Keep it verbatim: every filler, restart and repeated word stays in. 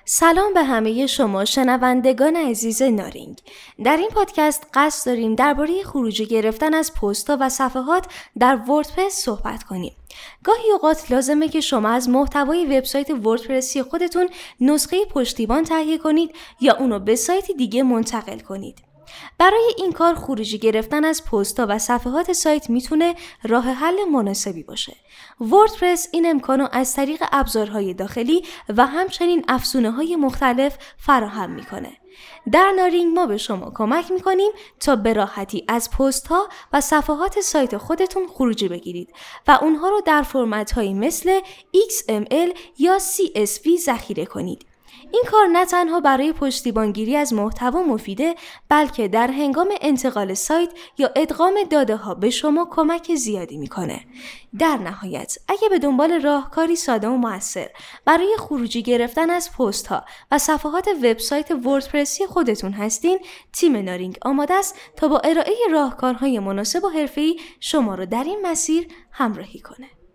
سلام به همه شما شنوندگان عزیز نارینگ. در این پادکست قصد داریم درباره خروجی گرفتن از پست‌ها و صفحات در وردپرس صحبت کنیم. گاهی اوقات لازمه که شما از محتوای وبسایت وردپرسی خودتون نسخه پشتیبان تهیه کنید یا اونو به سایت دیگه منتقل کنید. برای این کار خروجی گرفتن از پست‌ها و صفحات سایت میتونه راه حل مناسبی باشه. وردپرس این امکانو از طریق ابزارهای داخلی و همچنین افزونه‌های مختلف فراهم میکنه. در نارینگ ما به شما کمک میکنیم تا به راحتی از پست‌ها و صفحات سایت خودتون خروجی بگیرید و اونها رو در فرمت‌هایی مثل ایکس ام ال یا سی اس وی ذخیره کنید. این کار نه تنها برای پشتیبانگیری از محتوا مفیده، بلکه در هنگام انتقال سایت یا ادغام داده ها به شما کمک زیادی میکنه. در نهایت، اگه به دنبال راهکاری ساده و مؤثر برای خروجی گرفتن از پست ها و صفحات وبسایت وردپرسی خودتون هستین، تیم نارینگ آماده است تا با ارائه راهکارهای مناسب و حرفه‌ای شما رو در این مسیر همراهی کنه.